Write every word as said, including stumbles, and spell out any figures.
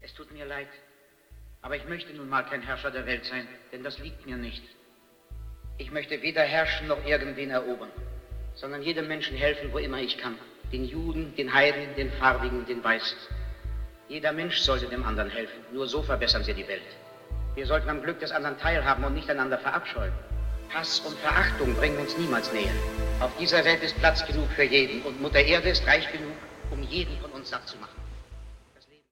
Es tut mir leid, aber ich möchte nun mal kein Herrscher der Welt sein, denn das liegt mir nicht. Ich möchte weder herrschen noch irgendwen erobern, sondern jedem Menschen helfen, wo immer ich kann. Den Juden, den Heiden, den Farbigen, den Weißen. Jeder Mensch sollte dem anderen helfen. Nur so verbessern wir die Welt. Wir sollten am Glück des anderen teilhaben und nicht einander verabscheuen. Hass und Verachtung bringen uns niemals näher. Auf dieser Welt ist Platz genug für jeden und Mutter Erde ist reich genug, um jeden von uns satt zu machen.